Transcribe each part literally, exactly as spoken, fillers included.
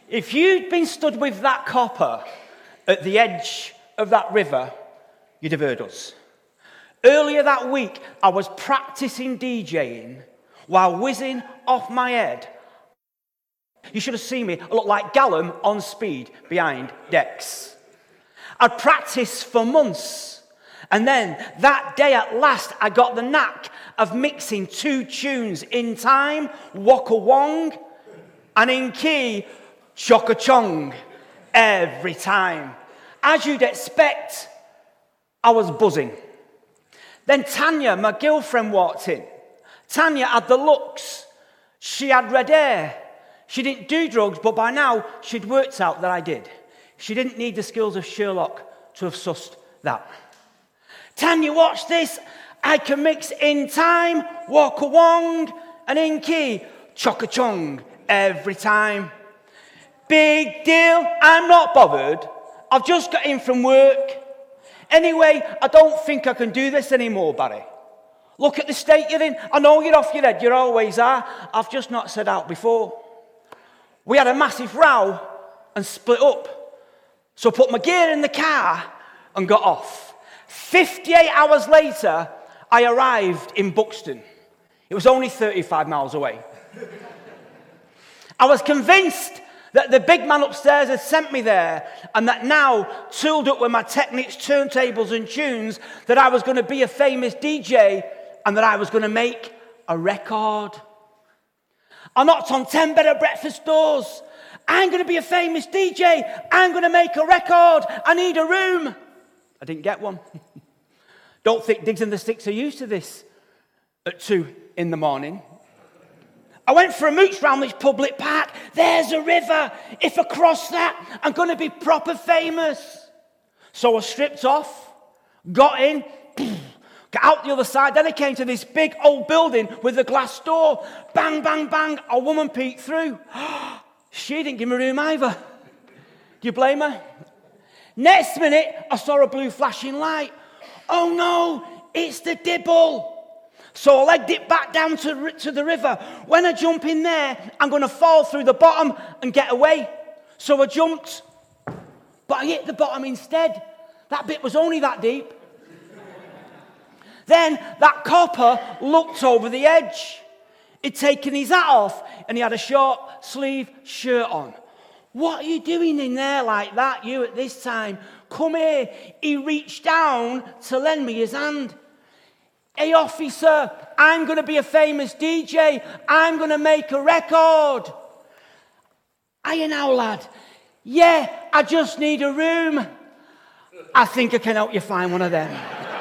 If you'd been stood with that copper at the edge of that river, you'd have heard us. Earlier that week, I was practicing DJing while whizzing off my head. You should have seen me. I looked like Gallum on speed behind decks. I'd practiced for months. And then that day at last, I got the knack of mixing two tunes in time, Waka Wong, and in key, Chocka Chong, every time. As you'd expect, I was buzzing. Then Tanya, my girlfriend, walked in. Tanya had the looks. She had red hair. She didn't do drugs, but by now she'd worked out that I did. She didn't need the skills of Sherlock to have sussed that. Tanya, watch this. I can mix in time, Waka Wong, and in key, Chocka Chong, every time. Big deal. I'm not bothered. I've just got in from work. Anyway, I don't think I can do this anymore, Barry. Look at the state you're in. I know you're off your head. You always are. I've just not said out before. We had a massive row and split up. So I put my gear in the car and got off. fifty-eight hours later, I arrived in Buxton. It was only thirty-five miles away. I was convinced that the big man upstairs had sent me there, and that now, tooled up with my Technics, turntables and tunes, that I was going to be a famous D J and that I was going to make a record. I knocked on ten bed and breakfast doors. I'm going to be a famous D J. I'm going to make a record. I need a room. I didn't get one. Don't think Diggs and the Sticks are used to this at two in the morning. I went for a mooch round this public park. There's a river. If I cross that, I'm going to be proper famous. So I stripped off, got in, got out the other side. Then I came to this big old building with a glass door. Bang, bang, bang. A woman peeked through. She didn't give me room either. Do you blame her? Next minute, I saw a blue flashing light. Oh no, it's the Dibble. So I legged it back down to, to the river. When I jump in there, I'm going to fall through the bottom and get away. So I jumped, but I hit the bottom instead. That bit was only that deep. Then that copper looked over the edge. He'd taken his hat off and he had a short sleeve shirt on. What are you doing in there like that, you, at this time? Come here. He reached down to lend me his hand. Hey, officer, I'm going to be a famous D J. I'm going to make a record. Hiya now, lad. Yeah, I just need a room. I think I can help you find one of them.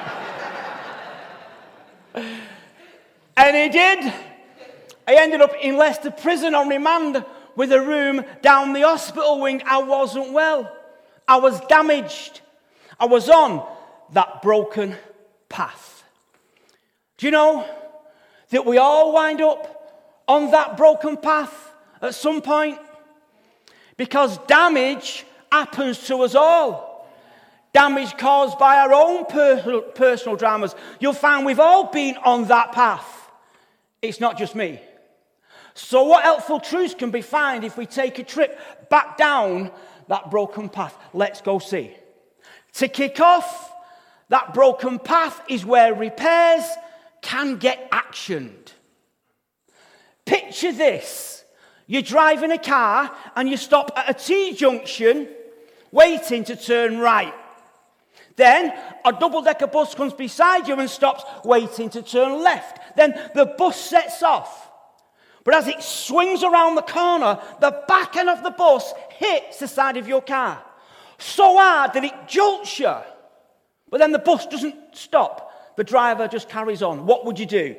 And he did. I ended up in Leicester prison on remand with a room down the hospital wing. I wasn't well. I was damaged. I was on that broken path. Do you know that we all wind up on that broken path at some point? Because damage happens to us all. Damage caused by our own per- personal dramas. You'll find we've all been on that path. It's not just me. So what helpful truths can be found if we take a trip back down that broken path? Let's go see. To kick off, that broken path is where repairs can get actioned. Picture this. You're driving a car and you stop at a T-junction waiting to turn right. Then a double-decker bus comes beside you and stops waiting to turn left. Then the bus sets off. But as it swings around the corner, the back end of the bus hits the side of your car so hard that it jolts you. But then the bus doesn't stop. The driver just carries on. What would you do?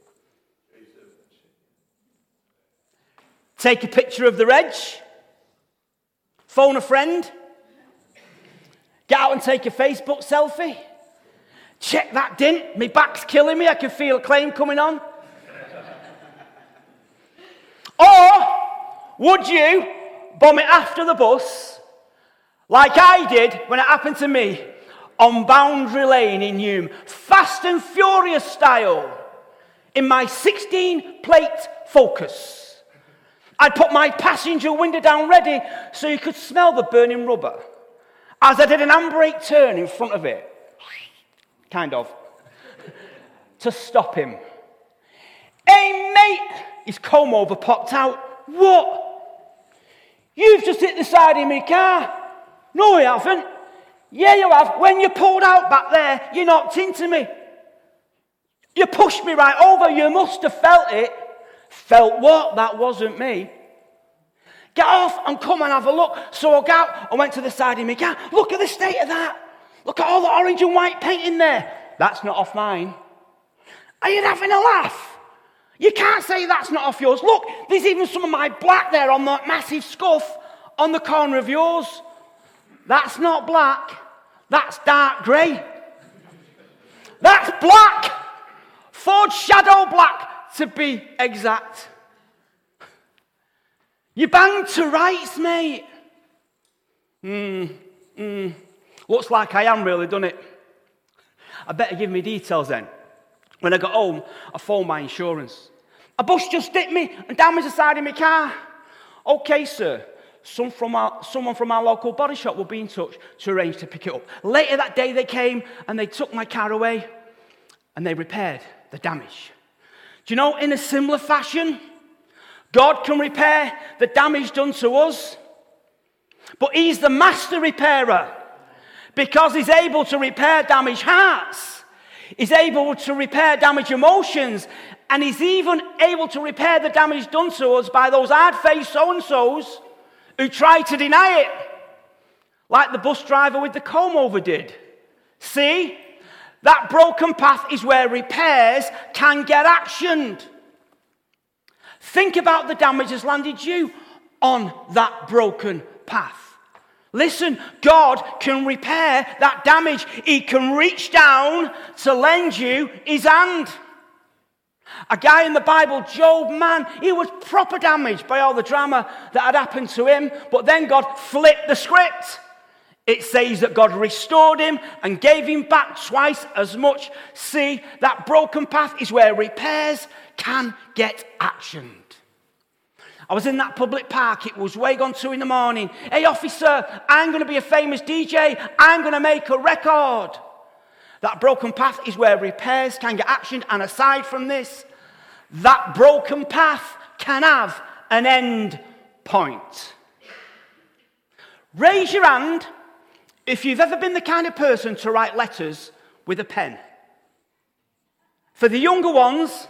Take a picture of the reg. Phone a friend. Get out and take a Facebook selfie. Check that dint. My back's killing me. I can feel a claim coming on. Or would you bomb it after the bus like I did when it happened to me on Boundary Lane in Newham, Fast and Furious style, in my sixteen plate Focus? I'd put my passenger window down ready so you could smell the burning rubber as I did an handbrake turn in front of it, kind of, to stop him. Hey, mate, his comb over popped out. What? You've just hit the side of my car. No, you haven't. Yeah, you have. When you pulled out back there, you knocked into me. You pushed me right over. You must have felt it. Felt what? That wasn't me. Get off and come and have a look. So I got out and went to the side of my car. Look at the state of that. Look at all the orange and white paint in there. That's not off mine. Are you having a laugh? You can't say that's not off yours. Look, there's even some of my black there on that massive scuff on the corner of yours. That's not black. That's dark grey. That's black. Ford Shadow Black, to be exact. You banged to rights, mate. Hmm, hmm. Looks like I am really, doesn't it? I better give me details then. When I got home, I phoned my insurance. A bus just hit me and damaged the side of my car. Okay, sir. Some from our, someone from our local body shop will be in touch to arrange to pick it up. Later that day, they came and they took my car away and they repaired the damage. Do you know, in a similar fashion, God can repair the damage done to us, but He's the master repairer because He's able to repair damaged hearts. He's able to repair damaged emotions, and He's even able to repair the damage done to us by those hard-faced so-and-sos who try to deny it, like the bus driver with the comb-over did. See? That broken path is where repairs can get actioned. Think about the damage that's landed you on that broken path. Listen, God can repair that damage. He can reach down to lend you His hand. A guy in the Bible, Job, man, he was proper damaged by all the drama that had happened to him, but then God flipped the script. It says that God restored him and gave him back twice as much. See, that broken path is where repairs can get actioned. I was in that public park. It was way gone two in the morning. Hey, officer, I'm going to be a famous D J. I'm going to make a record. That broken path is where repairs can get actioned. And aside from this, that broken path can have an end point. Raise your hand if you've ever been the kind of person to write letters with a pen. For the younger ones,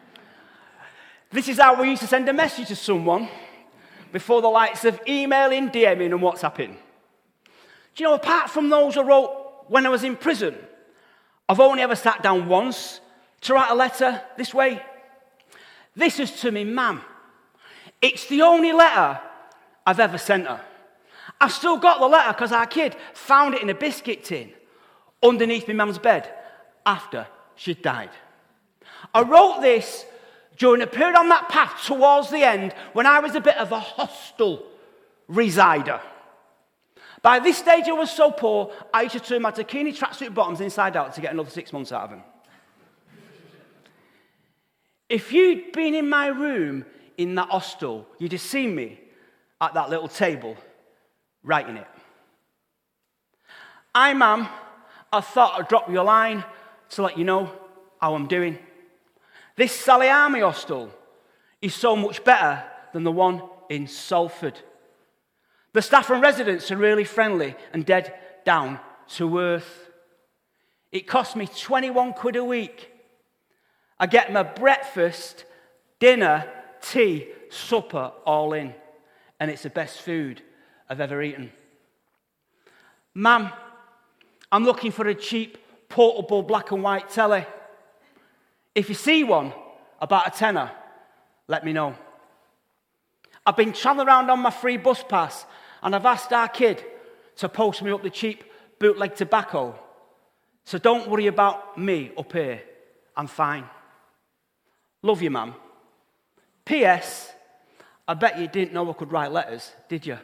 this is how we used to send a message to someone before the likes of emailing, DMing and WhatsApping. Do you know, apart from those I wrote when I was in prison, I've only ever sat down once to write a letter this way. This is to me, ma'am. It's the only letter I've ever sent her. I've still got the letter because our kid found it in a biscuit tin underneath my mum's bed after she'd died. I wrote this during a period on that path towards the end when I was a bit of a hostel resider. By this stage I was so poor, I used to turn my Tacchini tracksuit bottoms inside out to get another six months out of them. If you'd been in my room in that hostel, you'd have seen me at that little table writing it. Hi, ma'am. I thought I'd drop you a line to let you know how I'm doing. This Sally Army hostel is so much better than the one in Salford. The staff and residents are really friendly and dead down to earth. It costs me twenty-one quid a week. I get my breakfast, dinner, tea, supper all in. And it's the best food I've ever eaten. Ma'am, I'm looking for a cheap, portable black and white telly. If you see one, about a tenner, let me know. I've been travelling around on my free bus pass, and I've asked our kid to post me up the cheap bootleg tobacco. So don't worry about me up here. I'm fine. Love you, ma'am. P S. I bet you didn't know I could write letters, did you?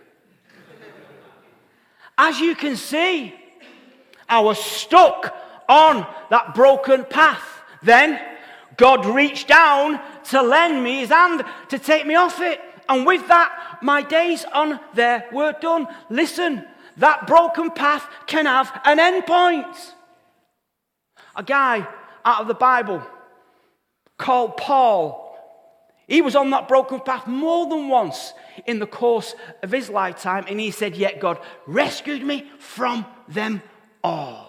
As you can see, I was stuck on that broken path. Then God reached down to lend me His hand to take me off it. And with that, my days on there were done. Listen, that broken path can have an end point. A guy out of the Bible called Paul, he was on that broken path more than once in the course of his lifetime, and he said, yet God rescued me from them all.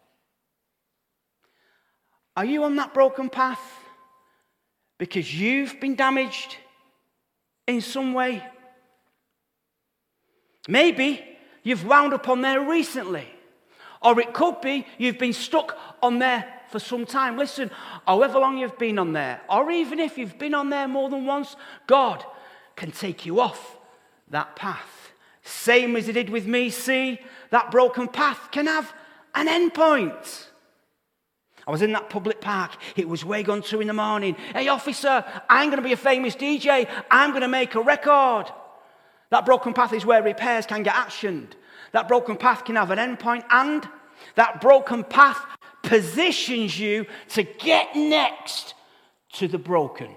Are you on that broken path because you've been damaged in some way? Maybe you've wound up on there recently, or it could be you've been stuck on there for some time. Listen, however long you've been on there, or even if you've been on there more than once, God can take you off that path. Same as he did with me. See, that broken path can have an end point. I was in that public park. It was way gone two in the morning. Hey, officer, I'm going to be a famous D J. I'm going to make a record. That broken path is where repairs can get actioned. That broken path can have an end point, and that broken path positions you to get next to the broken.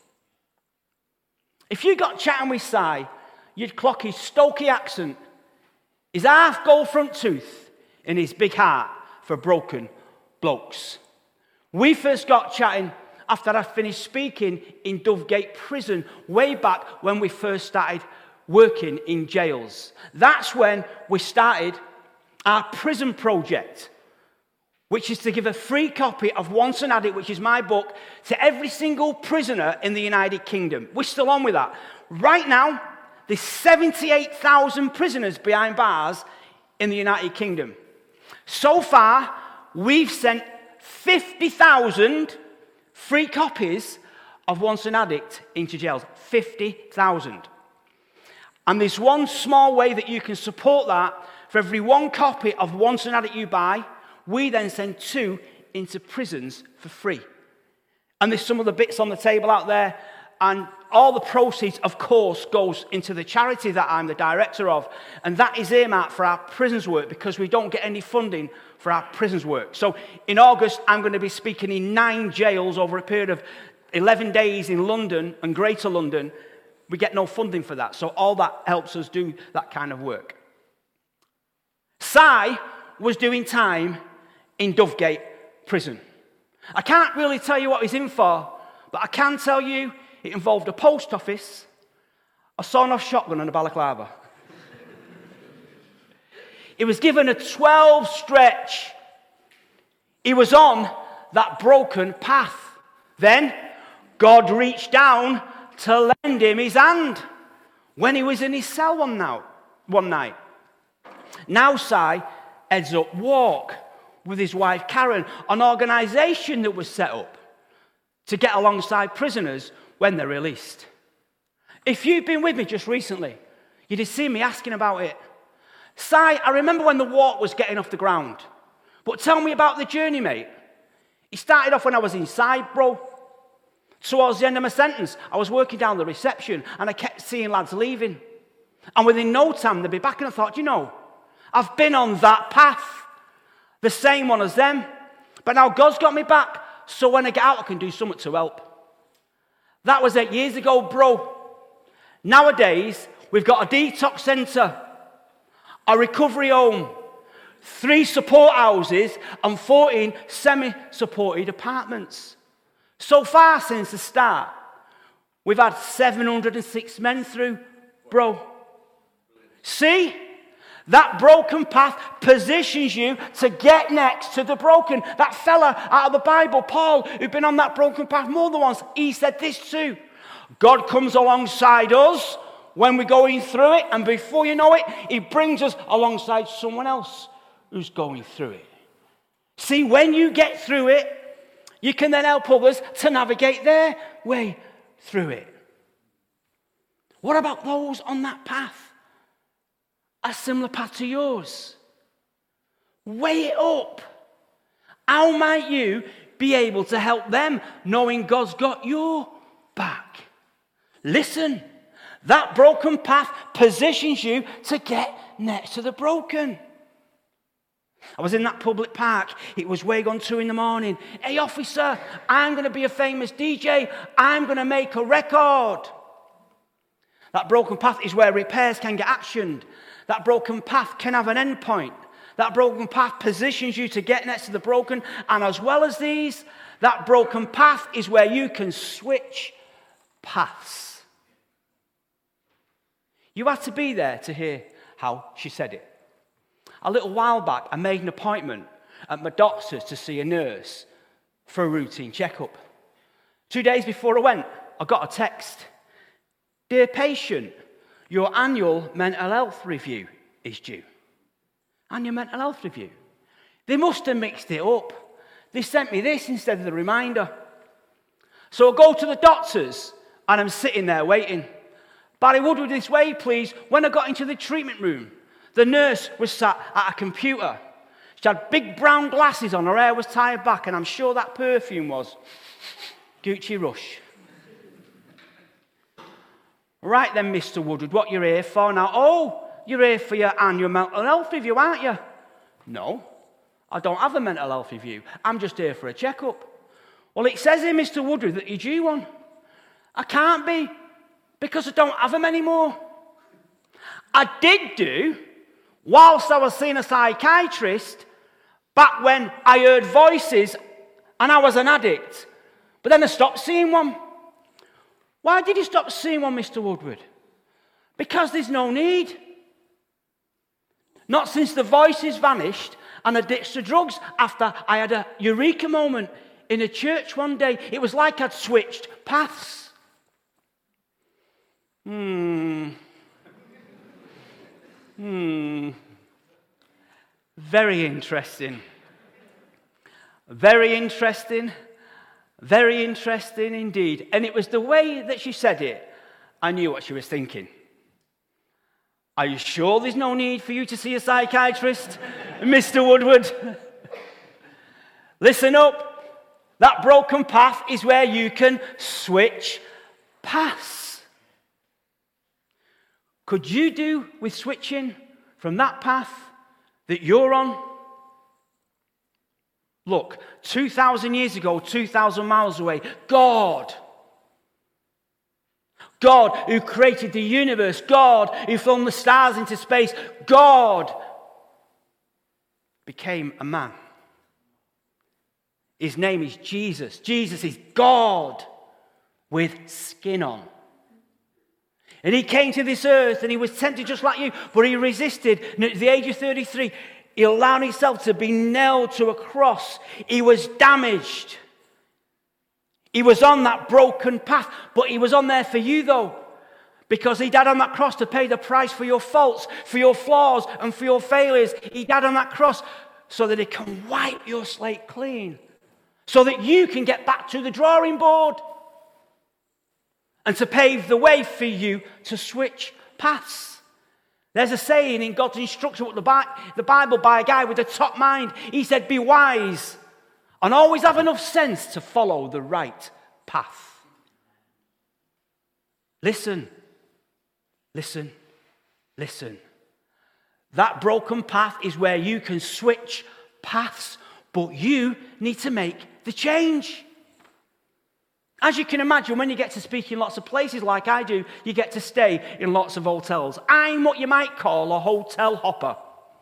If you got chatting with Si, you'd clock his Stokey accent, his half gold front tooth, and his big heart for broken blokes. We first got chatting after I finished speaking in Dovegate Prison way back when we first started working in jails. That's when we started our prison project, which is to give a free copy of Once an Addict, which is my book, to every single prisoner in the United Kingdom. We're still on with that. Right now, there's seventy-eight thousand prisoners behind bars in the United Kingdom. So far, we've sent fifty thousand free copies of Once an Addict into jails. fifty thousand. And there's one small way that you can support that. For every one copy of Once an Addict you buy, we then send two into prisons for free. And there's some of the bits on the table out there, and all the proceeds, of course, goes into the charity that I'm the director of, and that is earmarked for our prisons work because we don't get any funding for our prisons work. So in August, I'm going to be speaking in nine jails over a period of eleven days in London and Greater London. We get no funding for that, so all that helps us do that kind of work. Si was doing time in Dovegate Prison. I can't really tell you what he's in for, but I can tell you it involved a post office, a sawn-off shotgun, and a balaclava. He was given a twelve stretch. He was on that broken path. Then God reached down to lend him his hand when he was in his cell one night. One night. Now Si heads up Walk with his wife Karen, an organisation that was set up to get alongside prisoners when they're released. If you've been with me just recently, you'd have seen me asking about it. Si, I remember when the Walk was getting off the ground, but tell me about the journey, mate. It started off when I was inside, bro. Towards the end of my sentence, I was working down the reception and I kept seeing lads leaving. And within no time, they'd be back, and I thought, you know, I've been on that path, the same one as them, but now God's got me back, so when I get out, I can do something to help. That was eight years ago, bro. Nowadays, we've got a detox centre, a recovery home, three support houses, and fourteen semi-supported apartments. So far since the start, we've had seven hundred six men through, bro. See? That broken path positions you to get next to the broken. That fella out of the Bible, Paul, who'd been on that broken path more than once, he said this too. God comes alongside us when we're going through it, and before you know it, he brings us alongside someone else who's going through it. See, when you get through it, you can then help others to navigate their way through it. What about those on that path? A similar path to yours. Weigh it up. How might you be able to help them knowing God's got your back? Listen, that broken path positions you to get next to the broken. I was in that public park. It was way gone two in the morning. Hey, officer, I'm going to be a famous D J. I'm going to make a record. That broken path is where repairs can get actioned. That broken path can have an end point. That broken path positions you to get next to the broken. And as well as these, that broken path is where you can switch paths. You had to be there to hear how she said it. A little while back, I made an appointment at my doctor's to see a nurse for a routine checkup. Two days before I went, I got a text. Dear patient, your annual mental health review is due. Annual mental health review. They must have mixed it up. They sent me this instead of the reminder. So I go to the doctor's and I'm sitting there waiting. Barry Woodward, this way, please. When I got into the treatment room, the nurse was sat at a computer. She had big brown glasses on, her hair was tied back, and I'm sure that perfume was Gucci Rush. Right then, Mister Woodward, what you're here for now? Oh, you're here for your annual mental health review, aren't you? No, I don't have a mental health review. I'm just here for a checkup. Well, it says here, Mister Woodward, that you're due one. I can't be, because I don't have them anymore. I did do, whilst I was seeing a psychiatrist, back when I heard voices and I was an addict. But then I stopped seeing one. Why did you stop seeing one, Mister Woodward? Because there's no need. Not since the voices vanished and I ditched the drugs after I had a eureka moment in a church one day. It was like I'd switched paths. Hmm. Hmm. Very interesting. Very interesting. Very interesting indeed. And it was the way that she said it, I knew what she was thinking. Are you sure there's no need for you to see a psychiatrist, Mister Woodward? Listen up. That broken path is where you can switch paths. Could you do with switching from that path that you're on? Look, two thousand years ago, two thousand miles away, God, God who created the universe, God who flung the stars into space, God became a man. His name is Jesus. Jesus is God with skin on. And he came to this earth and he was tempted just like you, but he resisted. And at the age of thirty-three, he allowed himself to be nailed to a cross. He was damaged. He was on that broken path, but he was on there for you though, because he died on that cross to pay the price for your faults, for your flaws, and for your failures. He died on that cross so that he can wipe your slate clean, so that you can get back to the drawing board and to pave the way for you to switch paths. There's a saying in God's instruction with the Bible by a guy with a top mind. He said, be wise and always have enough sense to follow the right path. Listen, listen, listen. That broken path is where you can switch paths, but you need to make the change. As you can imagine, when you get to speak in lots of places like I do, you get to stay in lots of hotels. I'm what you might call a hotel hopper.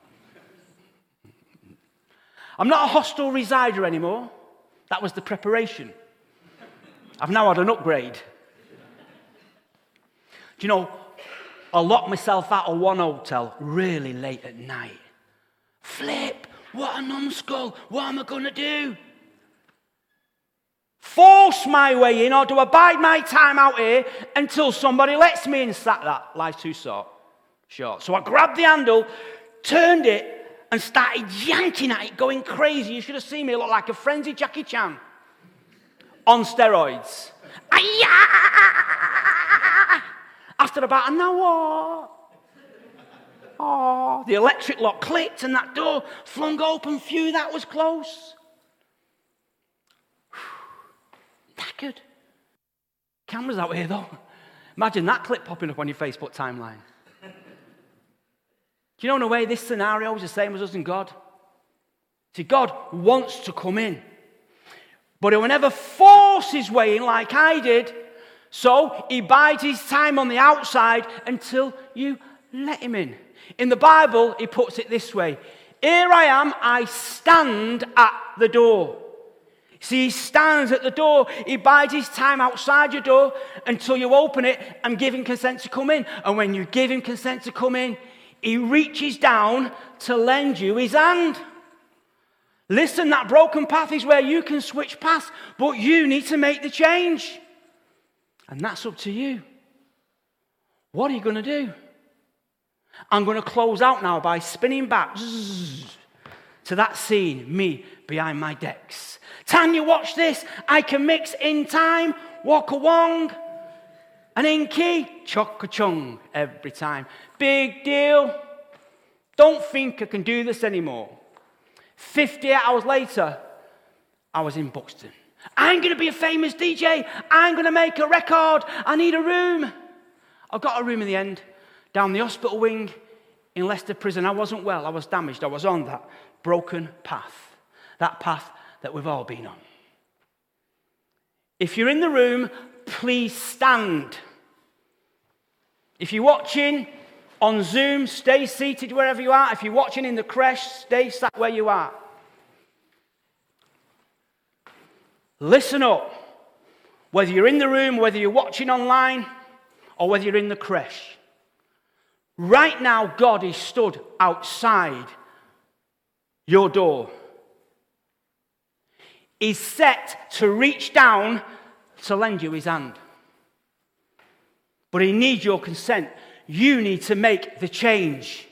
I'm not a hostel resider anymore. That was the preparation. I've now had an upgrade. Do you know, I locked myself out of one hotel really late at night. Flip, what a numbskull. What am I going to do? Force my way in or to abide my time out here until somebody lets me in. Sat that. Life's too short. short. So I grabbed the handle, turned it, and started yanking at it, going crazy. You should have seen me look like a frenzied Jackie Chan on steroids. After about an hour, oh, the electric lock clicked and that door flung open. Phew, that was close. Knackered. Cameras out here though. Imagine that clip popping up on your Facebook timeline. Do you know in a way this scenario is the same as us and God? See, God wants to come in, but he will never force his way in like I did. So he bides his time on the outside until you let him in. In the Bible, he puts it this way: here I am, I stand at the door. See, he stands at the door. He bides his time outside your door until you open it and give him consent to come in. And when you give him consent to come in, he reaches down to lend you his hand. Listen, that broken path is where you can switch paths, but you need to make the change. And that's up to you. What are you going to do? I'm going to close out now by spinning back to that scene, me behind my decks. Tanya, watch this. I can mix in time, waka wong, and in key, chocka chung every time. Big deal. Don't think I can do this anymore. fifty-eight hours later, I was in Buxton. I'm going to be a famous D J. I'm going to make a record. I need a room. I got a room in the end, down the hospital wing in Leicester Prison. I wasn't well. I was damaged. I was on that broken path. That path that we've all been on. If you're in the room, please stand. If you're watching on Zoom, stay seated wherever you are. If you're watching in the creche, stay sat where you are. Listen up. Whether you're in the room, whether you're watching online, or whether you're in the creche. Right now, God is stood outside your door. He's set to reach down to lend you his hand. But he needs your consent. You need to make the change.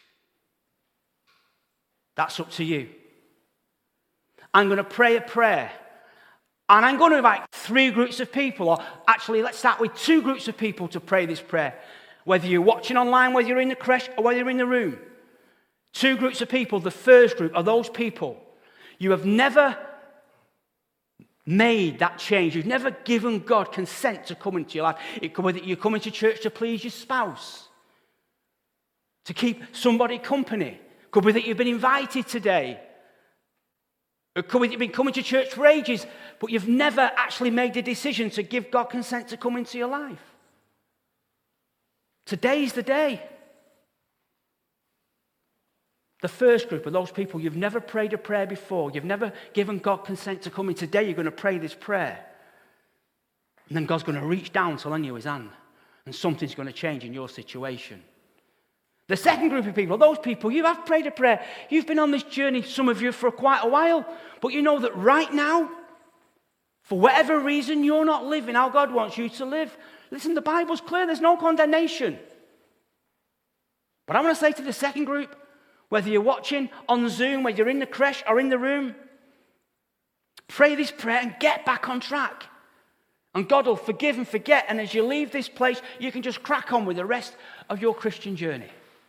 That's up to you. I'm going to pray a prayer. And I'm going to invite three groups of people, or actually let's start with two groups of people to pray this prayer. Whether you're watching online, whether you're in the creche, or whether you're in the room. Two groups of people. The first group are those people. You have never made that change. You've never given God consent to come into your life. It could be that you're coming to church to please your spouse, to keep somebody company. It could be that you've been invited today. It could be that you've been coming to church for ages, but you've never actually made the decision to give God consent to come into your life. Today's the day. The first group are those people, you've never prayed a prayer before. You've never given God consent to come in. Today you're going to pray this prayer. And then God's going to reach down to lend you his hand. And something's going to change in your situation. The second group of people, those people, you have prayed a prayer. You've been on this journey, some of you, for quite a while. But you know that right now, for whatever reason, you're not living how God wants you to live. Listen, the Bible's clear. There's no condemnation. But I want to say to the second group, whether you're watching on Zoom, whether you're in the creche or in the room, pray this prayer and get back on track. And God will forgive and forget. And as you leave this place, you can just crack on with the rest of your Christian journey.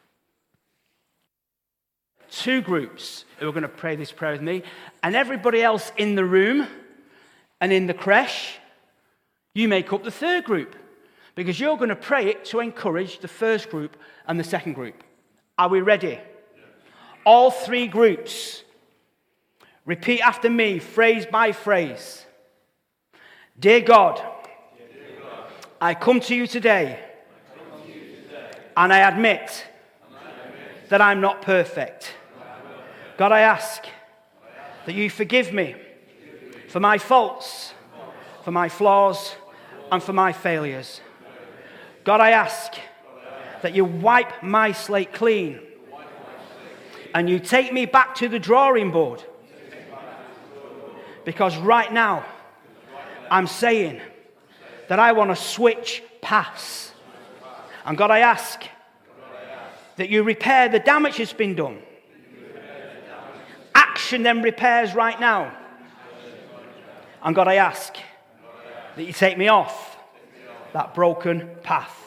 Two groups who are going to pray this prayer with me. And everybody else in the room and in the creche, you make up the third group. Because you're going to pray it to encourage the first group and the second group. Are we ready? All three groups. Repeat after me, phrase by phrase. Dear God, Dear God I come to you today, to you today and I admit, and I admit that I'm not perfect. I'm not perfect. God, I ask, I ask that you forgive me, forgive me for my faults, for, for my flaws, and for my failures. God, I ask, God, I ask that you wipe my slate clean. And you take me back to the drawing board. Because right now, I'm saying that I want to switch paths. And God, I ask that you repair the damage that's been done. Action then repairs right now. And God, I ask that you take me off that broken path.